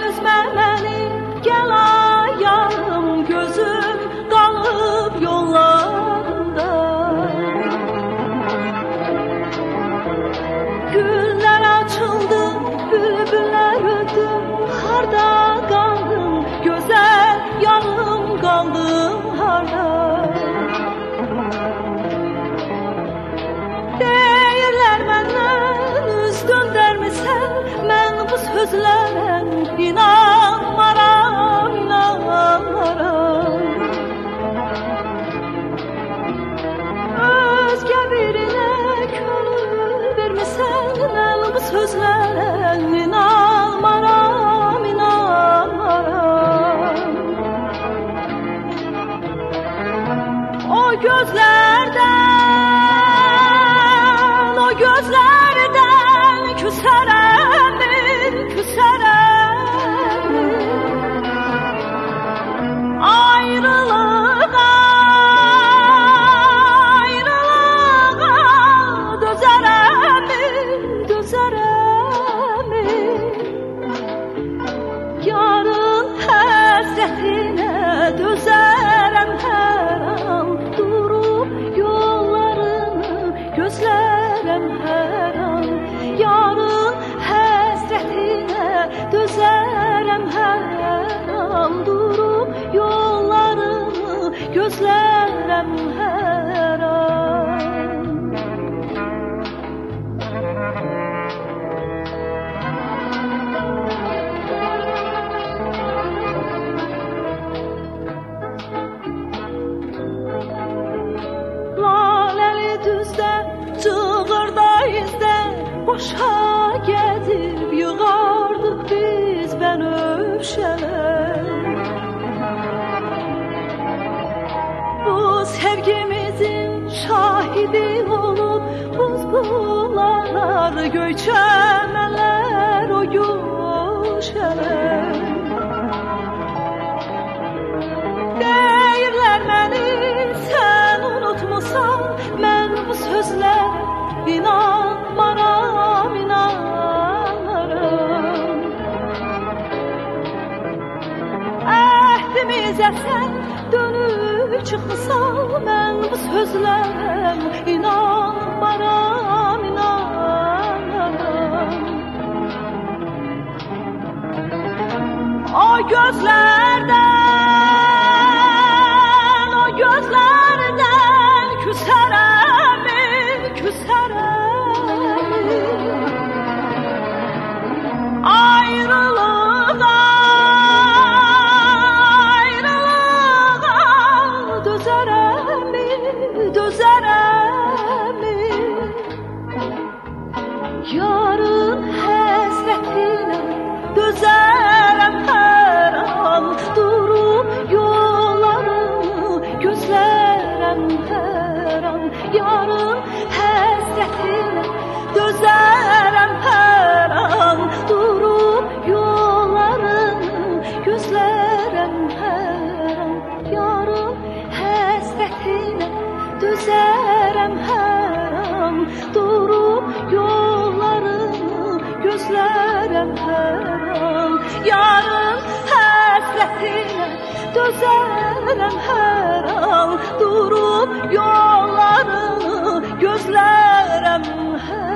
üzmə məni, gəl ayağım, gözüm qalıb yollarında. Güllər açıldı, bülbüllər ötdü, harda qaldın, gözəl yanım qaldım harda. Deyirlər məndən üz döndərmisən, mən bu sözlərə inanmaram, inanmaram. Özgə birinə könül vermisən, mən bu sözlərə inanmaram, inanmaram. O gözlərdən küsərəm, küsərəm. Ayrılığa dözərəm, dözərəm. Yarın həsrətinə dözərəm hər an, durub yollarını gözlərəm hər an. Yarın həsrətinə dözərəm hər an, durub yollarını gözlərəm hər an. Laləli düzdə, cığırda izdə, boşa gedib yığardıq biz bənövşələr. Bu sevgimizin şahidi olub buzqullar, göyçəmələr, o güşələr. Deyirlər məni sən unutmusan, mən bu sözlərə inanmaram, inanmaram. Əhdimizə sən dönüb çıxmısan, mən bu sözlərə inanmaram, inanmaram. O gözlərdən küsərəm, küsərəm. Ayrılığa dözərəm, dözərəm. Yarın həsrətinə dözərəm hər an, durub yollarını gözlərəm hər an. Yarın həsrətinə dözərəm hər an, durub yollarını gözlərəm hər an. Yarın həsrətinə dözərəm hər an, durub yollarını gözlərəm hər an. Yarın həsrətinə dözərəm hər an, durub yollarını gözlərəm hər an.